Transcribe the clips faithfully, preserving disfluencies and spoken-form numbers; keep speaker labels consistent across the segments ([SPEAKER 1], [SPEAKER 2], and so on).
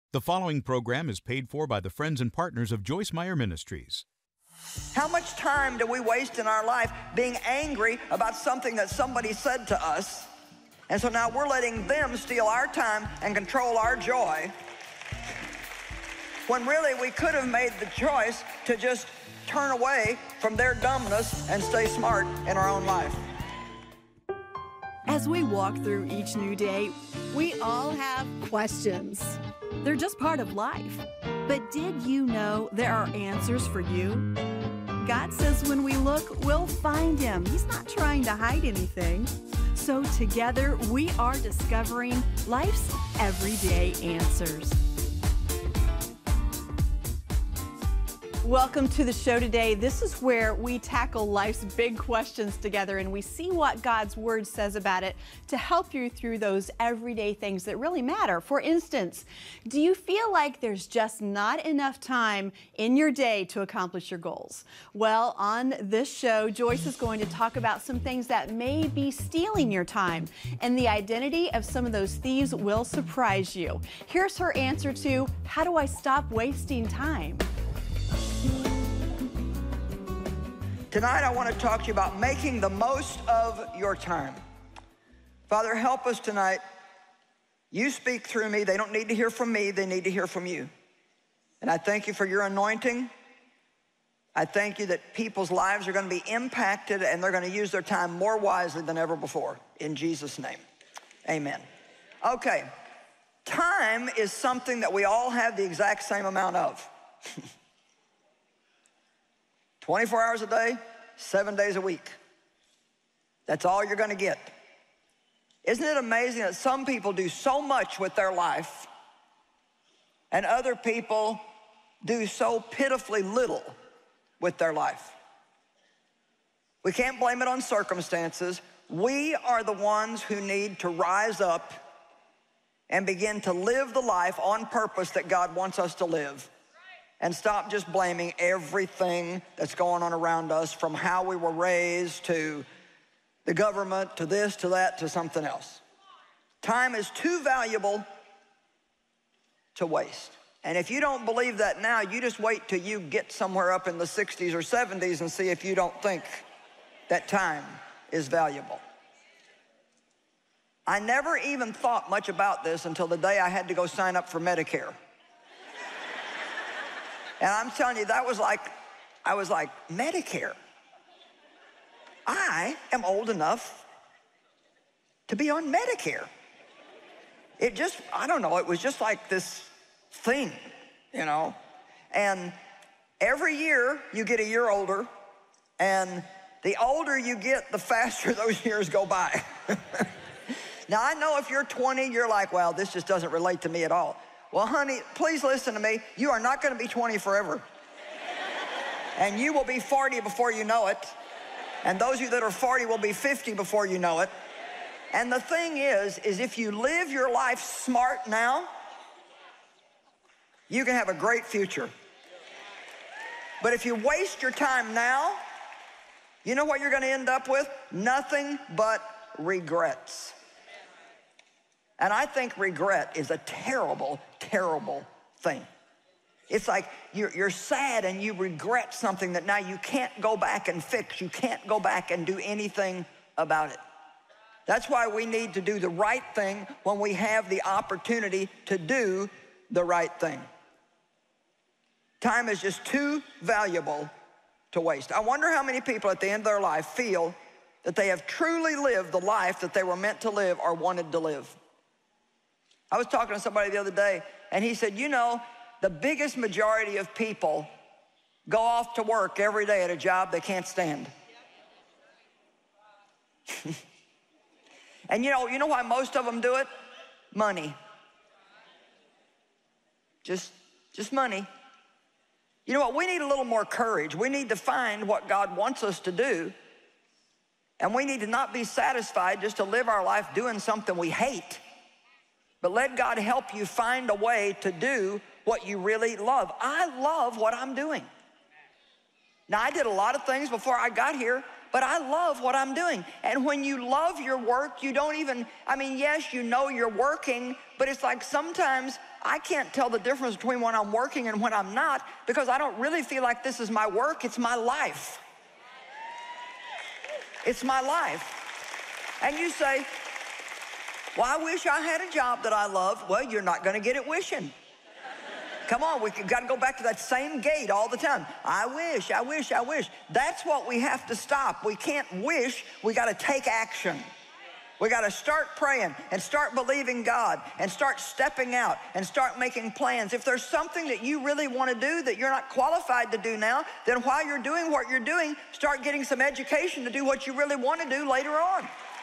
[SPEAKER 1] The following program is paid for by the friends and partners of Joyce Meyer Ministries.
[SPEAKER 2] How much time do we waste in our life being angry about something that somebody said to us? And so now we're letting them steal our time and control our joy, when really we could have made the choice to just turn away from their dumbness and stay smart in our own life.
[SPEAKER 3] As we walk through each new day, we all have questions. They're just part of life. But did you know there are answers for you? God says when we look, we'll find Him. He's not trying to hide anything. So together, we are discovering life's everyday answers. Welcome to the show today. This is where we tackle life's big questions together and we see what God's Word says about it to help you through those everyday things that really matter. For instance, do you feel like there's just not enough time in your day to accomplish your goals? Well, on this show, Joyce is going to talk about some things that may be stealing your time, and the identity of some of those thieves will surprise you. Here's her answer to, how do I stop wasting time?
[SPEAKER 2] Tonight, I want to talk to you about making the most of your time. Father, help us tonight. You speak through me. They don't need to hear from me. They need to hear from you. And I thank you for your anointing. I thank you that people's lives are going to be impacted and they're going to use their time more wisely than ever before. In Jesus' name, amen. Okay, time is something that we all have the exact same amount of. twenty-four hours a day, seven days a week. That's all you're going to get. Isn't it amazing that some people do so much with their life and other people do so pitifully little with their life? We can't blame it on circumstances. We are the ones who need to rise up and begin to live the life on purpose that God wants us to live. And stop just blaming everything that's going on around us, from how we were raised to the government to this to that to something else. Time is too valuable to waste. And if you don't believe that now, you just wait till you get somewhere up in the sixties or seventies and see if you don't think that time is valuable. I never even thought much about this until the day I had to go sign up for Medicare. And I'm telling you, that was like, I was like, Medicare? I am old enough to be on Medicare. It just, I don't know, it was just like this thing, you know? And every year, you get a year older, and the older you get, the faster those years go by. Now, I know if you're twenty, you're like, well, this just doesn't relate to me at all. Well, honey, please listen to me. You are not going to be twenty forever. And you will be forty before you know it. And those of you that are forty will be fifty before you know it. And the thing is, is if you live your life smart now, you can have a great future. But if you waste your time now, you know what you're going to end up with? Nothing but regrets. And I think regret is a terrible, terrible thing. It's like you're, you're sad and you regret something that now you can't go back and fix. You can't go back and do anything about it. That's why we need to do the right thing when we have the opportunity to do the right thing. Time is just too valuable to waste. I wonder how many people at the end of their life feel that they have truly lived the life that they were meant to live or wanted to live. I was talking to somebody the other day, and he said, you know, the biggest majority of people go off to work every day at a job they can't stand. And you know, you know why most of them do it? Money. Just, just money. You know what? We need a little more courage. We need to find what God wants us to do, and we need to not be satisfied just to live our life doing something we hate. But let God help you find a way to do what you really love. I love what I'm doing. Now, I did a lot of things before I got here but I love what I'm doing. And when you love your work, you don't even, I mean, yes, you know you're working, but it's like sometimes I can't tell the difference between when I'm working and when I'm not, because I don't really feel like this is my work, it's my life. It's my life. And you say, well, I wish I had a job that I love. Well, you're not gonna get it wishing. Come on, we got to go back to that same gate all the time. I wish, I wish, I wish. That's what we have to stop. We can't wish, we got to take action. We got to start praying and start believing God and start stepping out and start making plans. If there's something that you really want to do that you're not qualified to do now, then while you're doing what you're doing, start getting some education to do what you really want to do later on.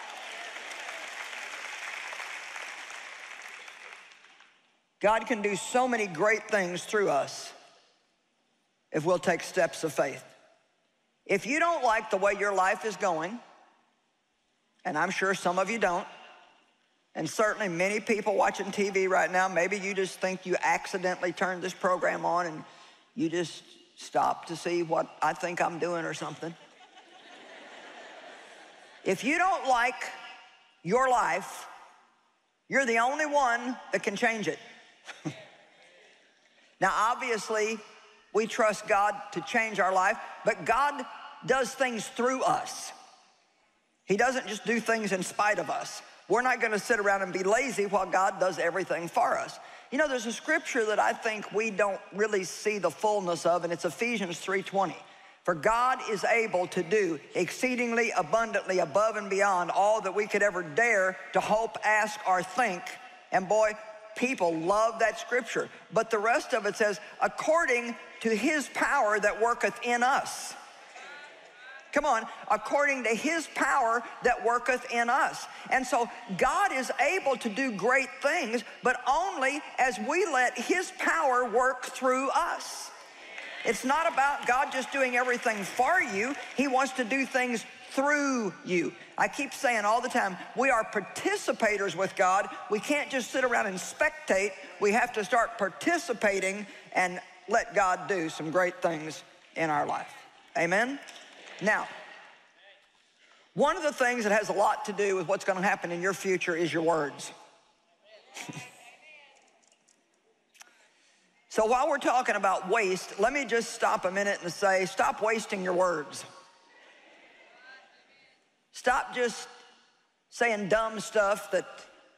[SPEAKER 2] God can do so many great things through us if we'll take steps of faith. If you don't like the way your life is going, and I'm sure some of you don't, and certainly many people watching T V right now, maybe you just think you accidentally turned this program on and you just stopped to see what I think I'm doing or something. If you don't like your life, you're the only one that can change it. Now, obviously, we trust God to change our life, but God does things through us. He doesn't just do things in spite of us. We're not going to sit around and be lazy while God does everything for us. You know, there's a scripture that I think we don't really see the fullness of, and it's Ephesians three twenty. For God is able to do exceedingly abundantly above and beyond all that we could ever dare to hope, ask, or think. And boy, people love that scripture. But the rest of it says, according to his power that worketh in us. Come on, according to his power that worketh in us. And so God is able to do great things, but only as we let his power work through us. It's not about God just doing everything for you. He wants to do things through you. I keep saying all the time, we are participators with God. We can't just sit around and spectate. We have to start participating and let God do some great things in our life. Amen? Now, one of the things that has a lot to do with what's going to happen in your future is your words. So while we're talking about waste, let me just stop a minute and say, stop wasting your words. Stop just saying dumb stuff that's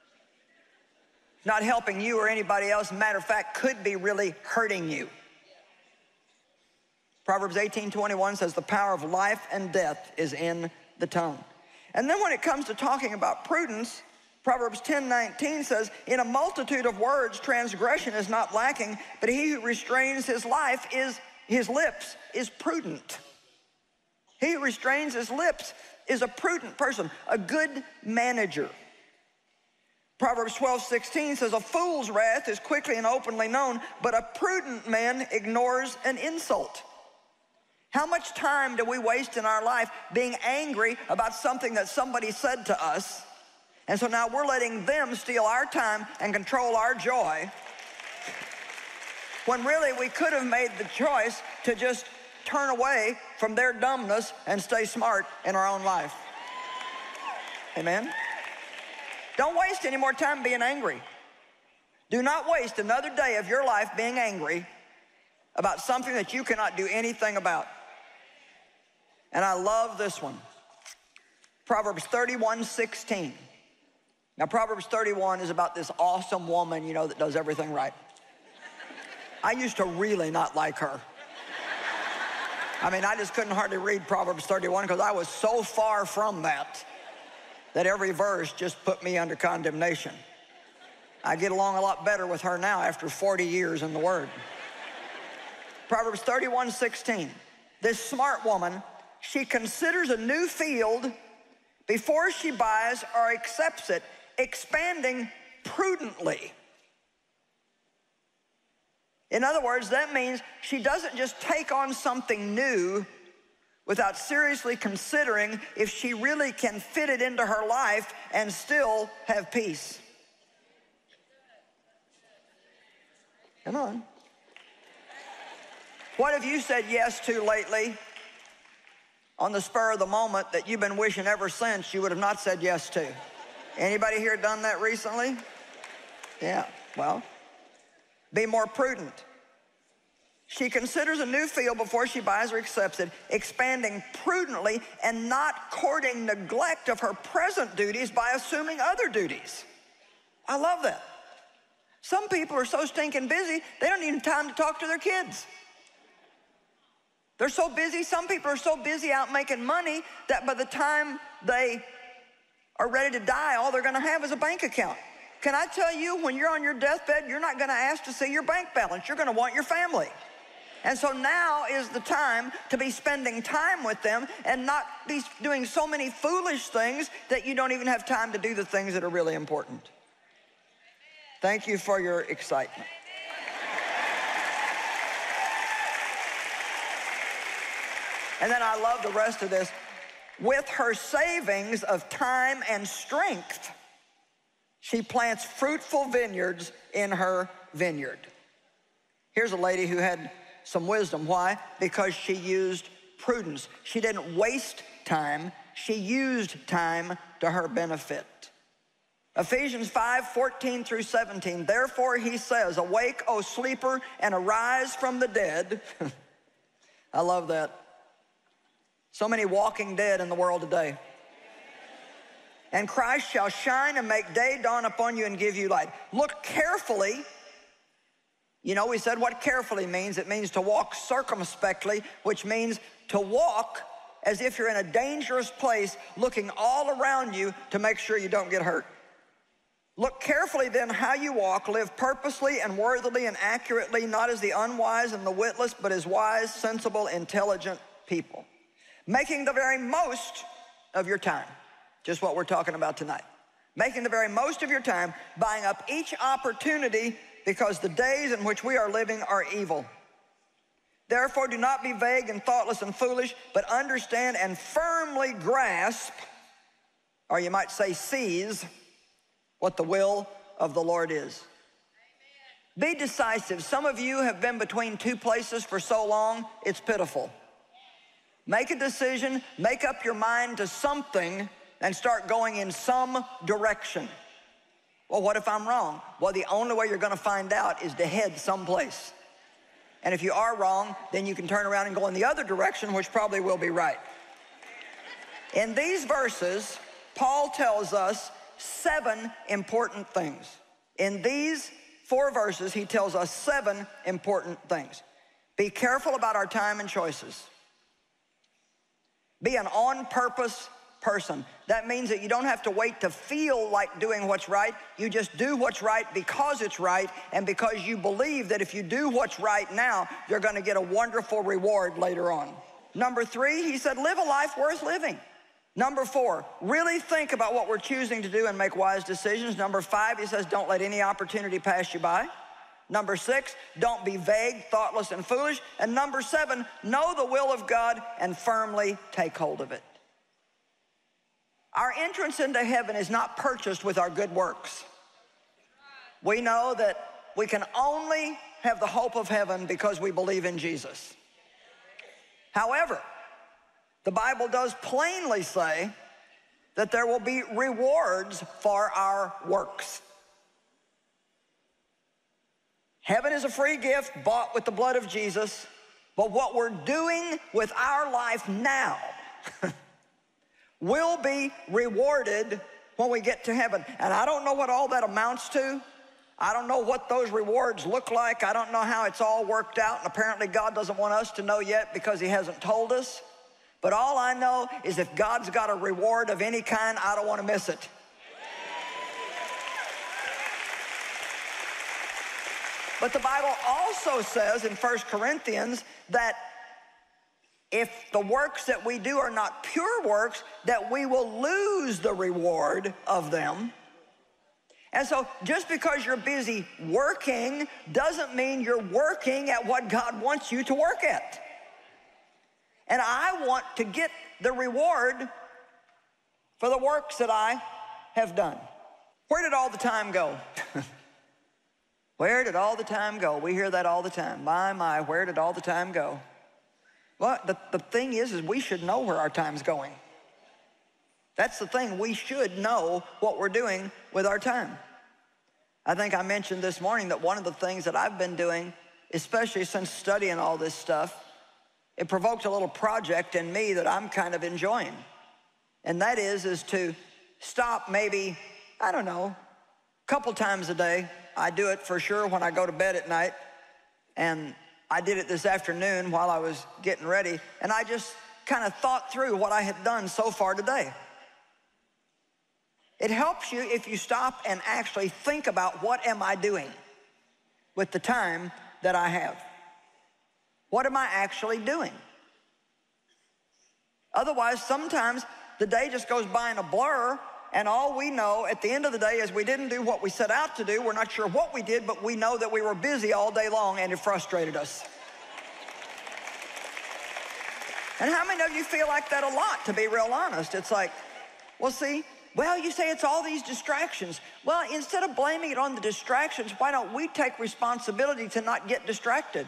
[SPEAKER 2] not helping you or anybody else. Matter of fact, could be really hurting you. Proverbs eighteen twenty-one says, the power of life and death is in the tongue. And then when it comes to talking about prudence, Proverbs ten nineteen says, in a multitude of words, transgression is not lacking, but he who restrains his life is, his lips is prudent. He who restrains his lips is a prudent person, a good manager. Proverbs twelve sixteen says, a fool's wrath is quickly and openly known, but a prudent man ignores an insult. How much time do we waste in our life being angry about something that somebody said to us? And so now we're letting them steal our time and control our joy, when really we could have made the choice to just turn away from their dumbness and stay smart in our own life. Amen? Don't waste any more time being angry. Do not waste another day of your life being angry about something that you cannot do anything about. And I love this one. Proverbs thirty-one sixteen. Now, Proverbs thirty-one is about this awesome woman, you know, that does everything right. I used to really not like her. I mean, I just couldn't hardly read Proverbs thirty-one because I was so far from that, that every verse just put me under condemnation. I get along a lot better with her now after forty years in the Word. Proverbs thirty-one sixteen. This smart woman, she considers a new field before she buys or accepts it, expanding prudently. In other words, that means she doesn't just take on something new without seriously considering if she really can fit it into her life and still have peace. Come on. What have you said yes to lately on the spur of the moment that you've been wishing ever since you would have not said yes to. Anybody here done that recently? Yeah, well, be more prudent. She considers a new field before she buys or accepts it, expanding prudently and not courting neglect of her present duties by assuming other duties. I love that. Some people are so stinking busy, they don't even have time to talk to their kids. They're so busy, some people are so busy out making money that by the time they are ready to die, all they're gonna have is a bank account. Can I tell you, when you're on your deathbed, you're not gonna ask to see your bank balance. You're gonna want your family. And so now is the time to be spending time with them and not be doing so many foolish things that you don't even have time to do the things that are really important. Thank you for your excitement. And then I love the rest of this. With her savings of time and strength, she plants fruitful vineyards in her vineyard. Here's a lady who had some wisdom. Why? Because she used prudence. She didn't waste time. She used time to her benefit. Ephesians five, fourteen through seventeen. Therefore he says, awake, O sleeper, and arise from the dead. I love that. So many walking dead in the world today. And Christ shall shine and make day dawn upon you and give you light. Look carefully. You know, we said what carefully means. It means to walk circumspectly, which means to walk as if you're in a dangerous place, looking all around you to make sure you don't get hurt. Look carefully then how you walk, live purposely and worthily and accurately, not as the unwise and the witless, but as wise, sensible, intelligent people. Making the very most of your time. Just what we're talking about tonight. Making the very most of your time, buying up each opportunity, because the days in which we are living are evil. Therefore, do not be vague and thoughtless and foolish, but understand and firmly grasp, or you might say seize, what the will of the Lord is. Amen. Be decisive. Some of you have been between two places for so long, it's pitiful. Make a decision, make up your mind to something, and start going in some direction. Well, what if I'm wrong? Well, the only way you're gonna find out is to head someplace. And if you are wrong, then you can turn around and go in the other direction, which probably will be right. In these verses, Paul tells us seven important things. In these four verses, he tells us seven important things. Be careful about our time and choices. Be an on-purpose person. That means that you don't have to wait to feel like doing what's right. You just do what's right because it's right, and because you believe that if you do what's right now, you're gonna get a wonderful reward later on. Number three, he said, live a life worth living. Number four, really think about what we're choosing to do and make wise decisions. Number five, he says, don't let any opportunity pass you by. Number six, don't be vague, thoughtless, and foolish. And number seven, know the will of God and firmly take hold of it. Our entrance into heaven is not purchased with our good works. We know that we can only have the hope of heaven because we believe in Jesus. However, the Bible does plainly say that there will be rewards for our works. Heaven is a free gift bought with the blood of Jesus, but what we're doing with our life now will be rewarded when we get to heaven. And I don't know what all that amounts to. I don't know what those rewards look like. I don't know how it's all worked out, and apparently God doesn't want us to know yet because he hasn't told us. But all I know is if God's got a reward of any kind, I don't want to miss it. But the Bible also says in First Corinthians that if the works that we do are not pure works, that we will lose the reward of them. And so just because you're busy working doesn't mean you're working at what God wants you to work at. And I want to get the reward for the works that I have done. Where did all the time go? Where did all the time go? We hear that all the time. My, my, where did all the time go? Well, the, the thing is, is we should know where our time's going. That's the thing. We should know what we're doing with our time. I think I mentioned this morning that one of the things that I've been doing, especially since studying all this stuff, it provoked a little project in me that I'm kind of enjoying. And that is, is to stop maybe, I don't know, a couple times a day. I do it for sure when I go to bed at night. And I did it this afternoon while I was getting ready. And I just kind of thought through what I had done so far today. It helps you if you stop and actually think about, what am I doing with the time that I have? What am I actually doing? Otherwise, sometimes the day just goes by in a blur, and all we know at the end of the day is we didn't do what we set out to do. We're not sure what we did, but we know that we were busy all day long, and it frustrated us. And how many of you feel like that a lot, to be real honest? It's like, well, see, well, you say it's all these distractions. Well, instead of blaming it on the distractions, why don't we take responsibility to not get distracted?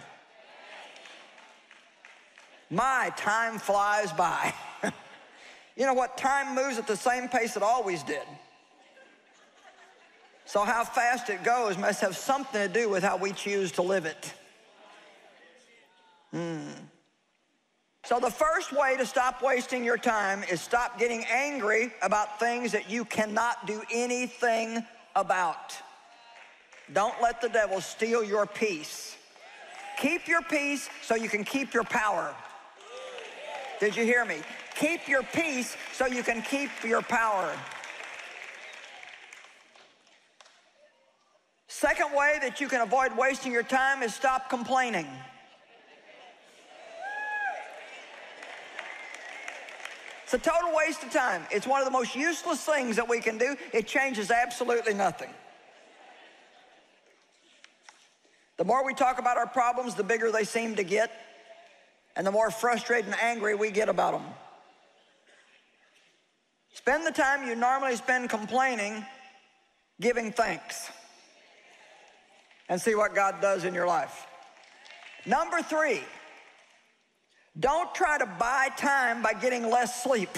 [SPEAKER 2] My time flies by. You know what? Time moves at the same pace it always did. So how fast it goes must have something to do with how we choose to live it. Hmm. So the first way to stop wasting your time is stop getting angry about things that you cannot do anything about. Don't let the devil steal your peace. Keep your peace so you can keep your power. Did you hear me? Keep your peace so you can keep your power. Second way that you can avoid wasting your time is stop complaining. It's a total waste of time. It's one of the most useless things that we can do. It changes absolutely nothing. The more we talk about our problems, the bigger they seem to get, and the more frustrated and angry we get about them. Spend the time you normally spend complaining, giving thanks, and see what God does in your life. Number three, don't try to buy time by getting less sleep.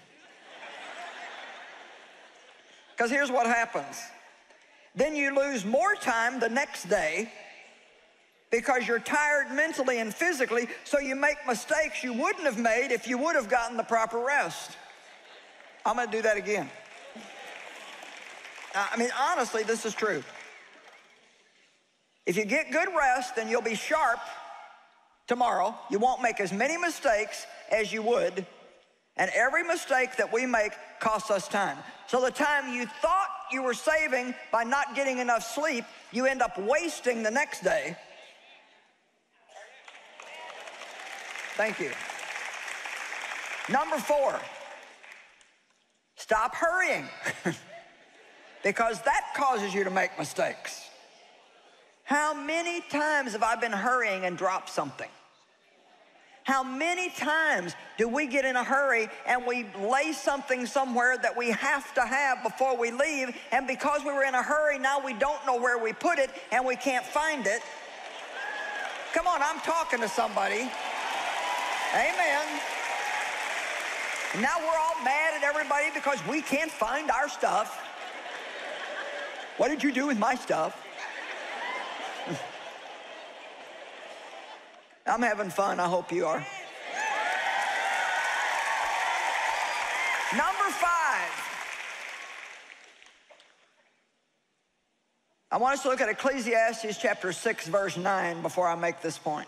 [SPEAKER 2] Because here's what happens. Then you lose more time the next day because you're tired mentally and physically, so you make mistakes you wouldn't have made if you would have gotten the proper rest. I'm going to do that again. I mean, honestly, this is true. If you get good rest, then you'll be sharp tomorrow. You won't make as many mistakes as you would, and every mistake that we make costs us time. So the time you thought you were saving by not getting enough sleep, you end up wasting the next day. Thank you. Number four, stop hurrying because that causes you to make mistakes. How many times have I been hurrying and dropped something? How many times do we get in a hurry and we lay something somewhere that we have to have before we leave, and because we were in a hurry, now we don't know where we put it and we can't find it? Come on, I'm talking to somebody. Amen. Now we're all mad at everybody because we can't find our stuff. What did you do with my stuff? I'm having fun. I hope you are. Number five. I want us to look at Ecclesiastes chapter six, verse nine before I make this point.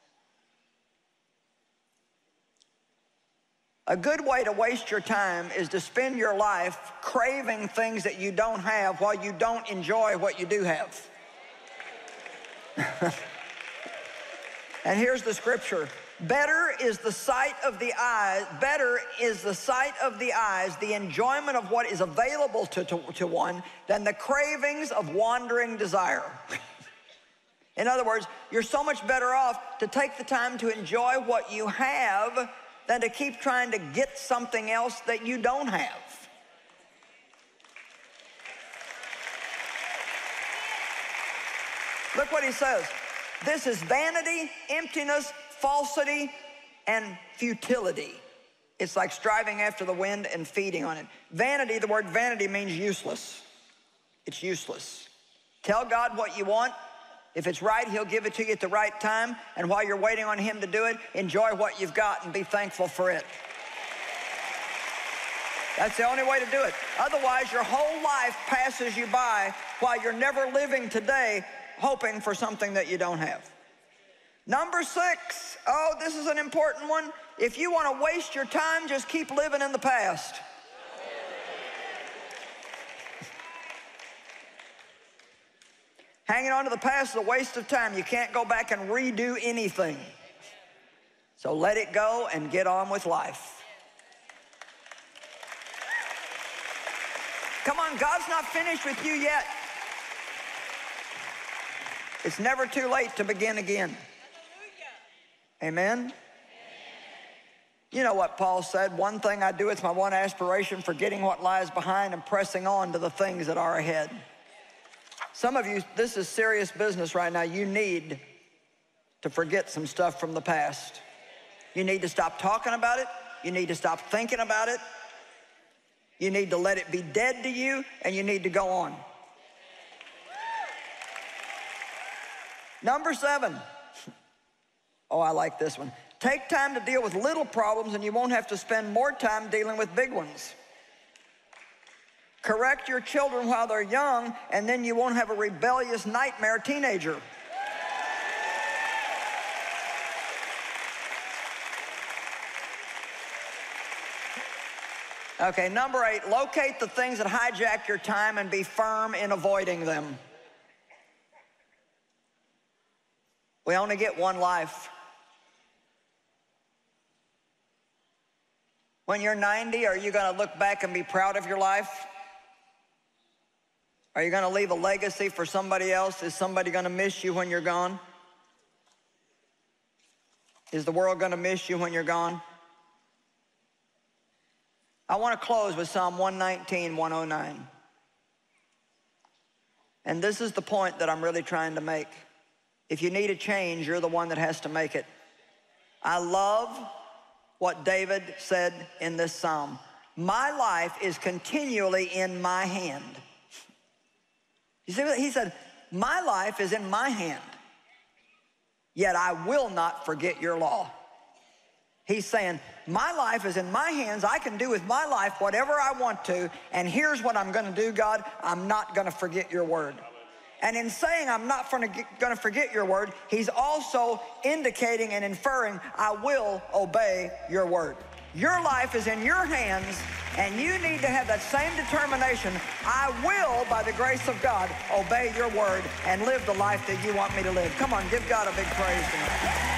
[SPEAKER 2] A good way to waste your time is to spend your life craving things that you don't have while you don't enjoy what you do have. And here's the scripture. Better is the sight of the eyes, better is the sight of the eyes, the enjoyment of what is available to, to, to one, than the cravings of wandering desire. In other words, you're so much better off to take the time to enjoy what you have than to keep trying to get something else that you don't have. Look what he says. This is vanity, emptiness, falsity, and futility. It's like striving after the wind and feeding on it. Vanity, the word vanity means useless. It's useless. Tell God what you want. If it's right, he'll give it to you at the right time. And while you're waiting on him to do it, enjoy what you've got and be thankful for it. That's the only way to do it. Otherwise, your whole life passes you by while you're never living today hoping for something that you don't have. Number six, oh, this is an important one. If you want to waste your time, just keep living in the past. Hanging on to the past is a waste of time. You can't go back and redo anything. So let it go and get on with life. Come on, God's not finished with you yet. It's never too late to begin again. Amen? You know what Paul said, one thing I do, it's my one aspiration, forgetting what lies behind and pressing on to the things that are ahead. Some of you, this is serious business right now. You need to forget some stuff from the past. You need to stop talking about it. You need to stop thinking about it. You need to let it be dead to you, and you need to go on. Number seven. Oh, I like this one. Take time to deal with little problems and you won't have to spend more time dealing with big ones. Correct your children while they're young, and then you won't have a rebellious nightmare teenager. Okay, number eight, locate the things that hijack your time and be firm in avoiding them. We only get one life. When you're ninety, are you going to look back and be proud of your life? Are you going to leave a legacy for somebody else? Is somebody going to miss you when you're gone? Is the world going to miss you when you're gone? I want to close with Psalm one nineteen, one oh nine. And this is the point that I'm really trying to make. If you need a change, you're the one that has to make it. I love what David said in this psalm. My life is continually in my hand. You see what he said? My life is in my hand, yet I will not forget your law. He's saying, my life is in my hands. I can do with my life whatever I want to, and here's what I'm going to do, God. I'm not going to forget your word. And in saying I'm not going to forget your word, he's also indicating and inferring, I will obey your word. Your life is in your hands, and you need to have that same determination. I will, by the grace of God, obey your word and live the life that you want me to live. Come on, give God a big praise tonight.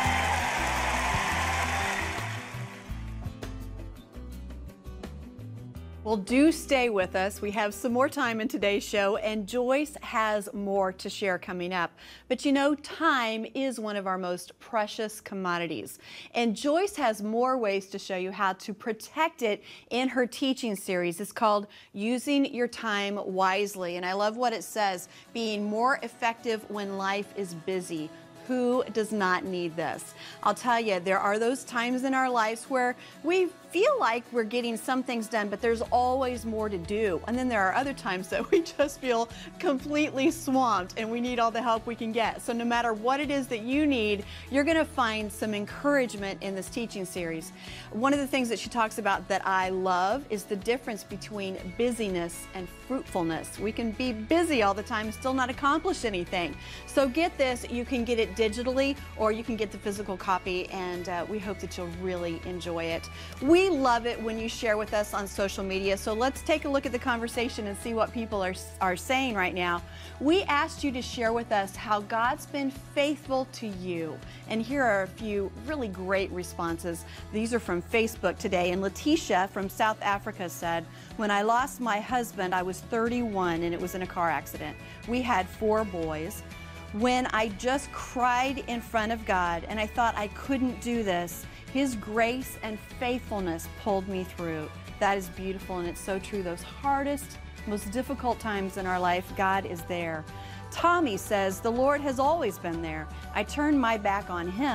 [SPEAKER 3] Well, do stay with us. We have some more time in today's show, and Joyce has more to share coming up. But you know, time is one of our most precious commodities. And Joyce has more ways to show you how to protect it in her teaching series. It's called Using Your Time Wisely. And I love what it says, being more effective when life is busy. Who does not need this? I'll tell you, there are those times in our lives where we feel like we're getting some things done, but there's always more to do. And then there are other times that we just feel completely swamped and we need all the help we can get. So no matter what it is that you need, you're going to find some encouragement in this teaching series. One of the things that she talks about that I love is the difference between busyness and fruitfulness. We can be busy all the time and still not accomplish anything. So get this, you can get it digitally or you can get the physical copy, and uh, we hope that you'll really enjoy it. We love it when you share with us on social media, so let's take a look at the conversation and see what people are, are saying right now. We asked you to share with us how God's been faithful to you, and here are a few really great responses. These are from Facebook today, and Letitia from South Africa said, when I lost my husband, I was thirty-one and it was in a car accident. We had four boys. When I just cried in front of God and I thought I couldn't do this, His grace and faithfulness pulled me through. That is beautiful, and it's so true. Those hardest, most difficult times in our life, God is there. Tommy says, the Lord has always been there. I turned my back on Him,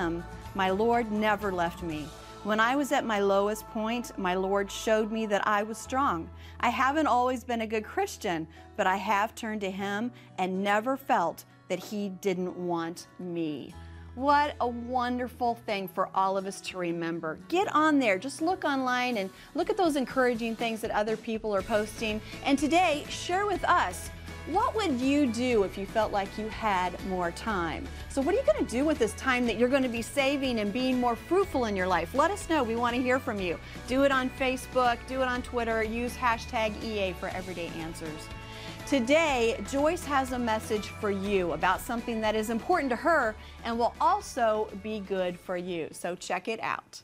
[SPEAKER 3] My Lord never left me. When I was at my lowest point, my Lord showed me that I was strong. I haven't always been a good Christian, but I have turned to Him and never felt that He didn't want me. What a wonderful thing for all of us to remember. Get on there, just look online and look at those encouraging things that other people are posting. And today, share with us, what would you do if you felt like you had more time? So what are you going to do with this time that you're going to be saving and being more fruitful in your life? Let us know. We want to hear from you. Do it on Facebook, do it on Twitter, use hashtag E A for Everyday Answers. Today, Joyce has a message for you about something that is important to her and will also be good for you. So check it out.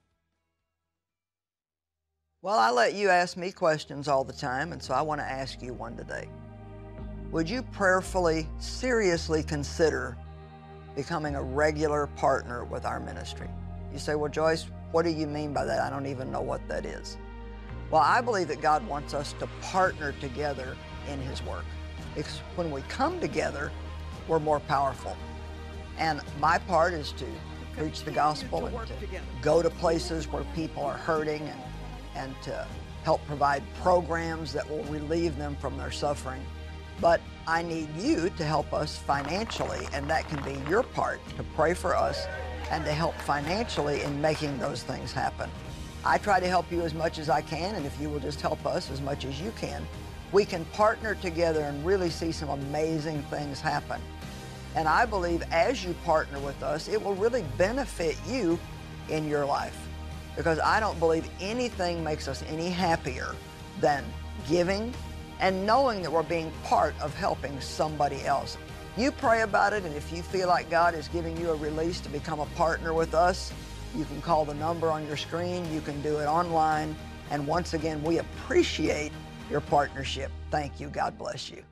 [SPEAKER 2] Well, I let you ask me questions all the time, and so I want to ask you one today. Would you prayerfully, seriously consider becoming a regular partner with our ministry? You say, well, Joyce, what do you mean by that? I don't even know what that is. Well, I believe that God wants us to partner together in His work. Because when we come together, we're more powerful. And my part is to preach the gospel and to go to places where people are hurting and, and to help provide programs that will relieve them from their suffering. But I need you to help us financially, and that can be your part, to pray for us and to help financially in making those things happen. I try to help you as much as I can, and if you will just help us as much as you can, we can partner together and really see some amazing things happen. And I believe as you partner with us, it will really benefit you in your life. Because I don't believe anything makes us any happier than giving and knowing that we're being part of helping somebody else. You pray about it, and if you feel like God is giving you a release to become a partner with us, you can call the number on your screen, you can do it online, and once again, we appreciate your partnership. Thank you. God bless you.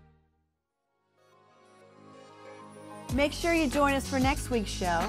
[SPEAKER 3] Make sure you join us for next week's show.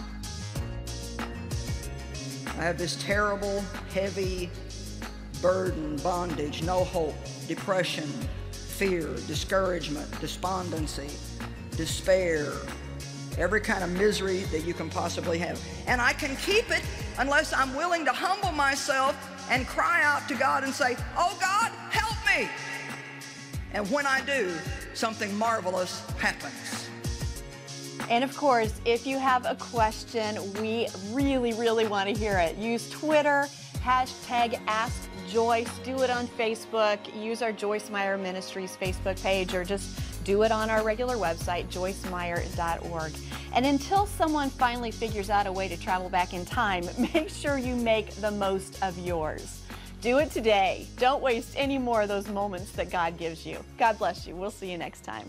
[SPEAKER 2] I have this terrible, heavy burden, bondage, no hope, depression, fear, discouragement, despondency, despair, every kind of misery that you can possibly have. And I can keep it unless I'm willing to humble myself and cry out to God and say, oh God, help me. And when I do, something marvelous happens.
[SPEAKER 3] And of course, if you have a question, we really, really want to hear it. Use Twitter, hashtag Ask Joyce, do it on Facebook, use our Joyce Meyer Ministries Facebook page, or just do it on our regular website, joyce meyer dot org. And until someone finally figures out a way to travel back in time, make sure you make the most of yours. Do it today. Don't waste any more of those moments that God gives you. God bless you. We'll see you next time.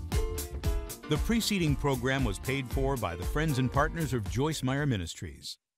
[SPEAKER 1] The preceding program was paid for by the friends and partners of Joyce Meyer Ministries.